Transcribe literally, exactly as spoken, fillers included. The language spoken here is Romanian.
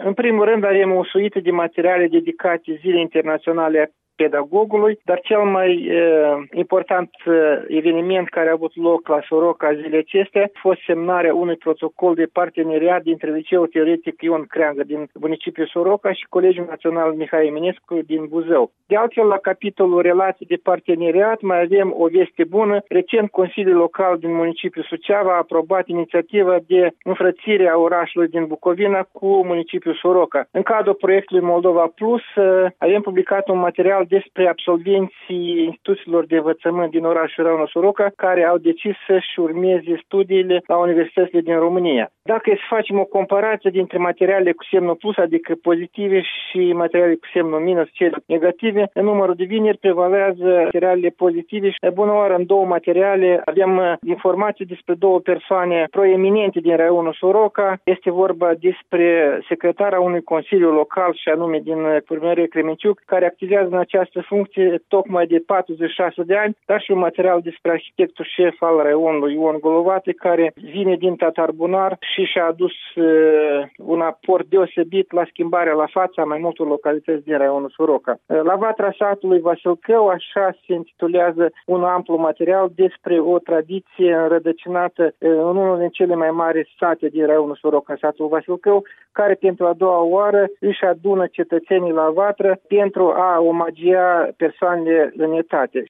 În primul rând avem o suită de materiale dedicate Zilei Internaționale a Pedagogului, dar cel mai uh, important uh, eveniment care a avut loc la Soroca zilele acestea a fost semnarea unui protocol de parteneriat dintre Liceul Teoretic Ion Creangă din municipiul Soroca și Colegiul Național Mihai Eminescu din Buzău. De altfel, la capitolul relații de parteneriat mai avem o veste bună. Recent, Consiliul Local din municipiul Suceava a aprobat inițiativa de înfrățire a orașului din Bucovina cu municipiul Soroca. În cadrul proiectului Moldova Plus avem publicat un material despre absolvenții instituțiilor de învățământ din orașul Rauna Soroca care au decis să-și urmeze studiile la universitățile din România. Dacă e să facem o comparație dintre materialele cu semnul plus, adică pozitive, și materialele cu semnul minus, cele negative, în numărul de vineri prevalează materialele pozitive și, de bună oară, în două materiale avem informații despre două persoane proeminente din raionul Soroca. Este vorba despre secretara unui consiliu local, și anume din Primăria Cremenciuc, care activează în această funcție tocmai de patruzeci și șase de ani, dar și un material despre arhitectul șef al raionului Ion Golovate, care vine din Tatarbunar și și-a adus uh, un aport deosebit la schimbarea la fața mai multor localități din raionul Soroca. Uh, la Vatra satului Vasilcău, așa se intitulează un amplu material despre o tradiție înrădăcinată uh, în unul din cele mai mari sate din raionul Soroca, satul Vasilcău, care pentru a doua oară își adună cetățenii la vatră pentru a omagia persoanele în etate.